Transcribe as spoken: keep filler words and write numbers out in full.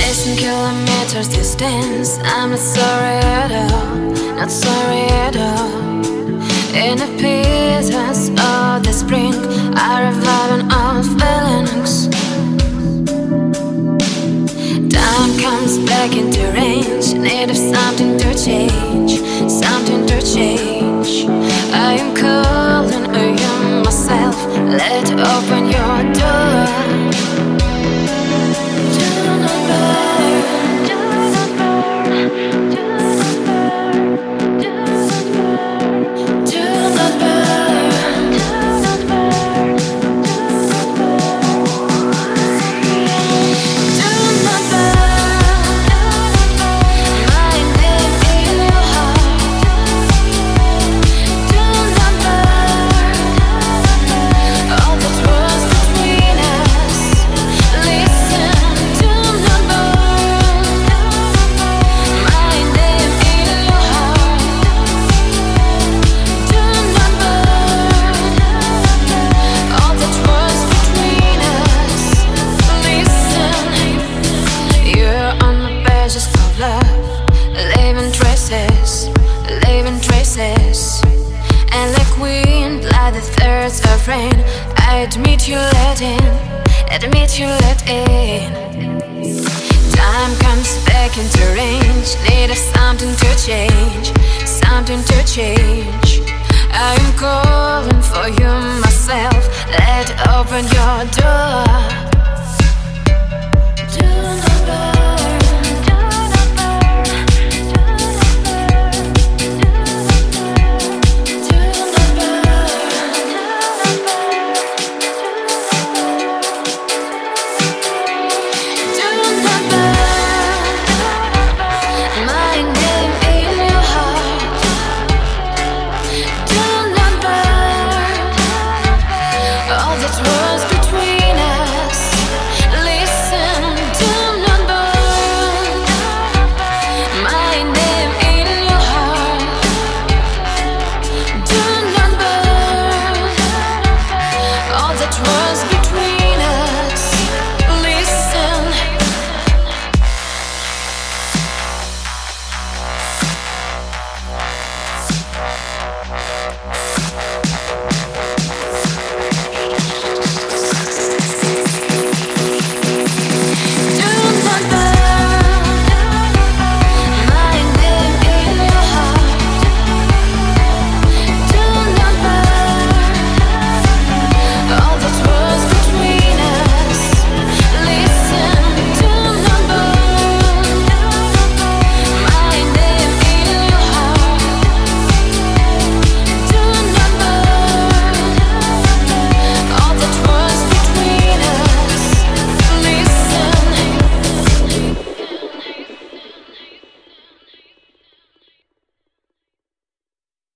Thousand kilometers distance, I'm not sorry at all, not sorry at all. In the pieces of the spring, I revive an old feelings. Time comes back into range, need of something to change, something to change. I am calling you myself, let open your door. And like wind, like the thirds of rain, I admit you let in, admit you let in. Time comes back into range, need of something to change, something to change. I am calling for you myself, let open your door.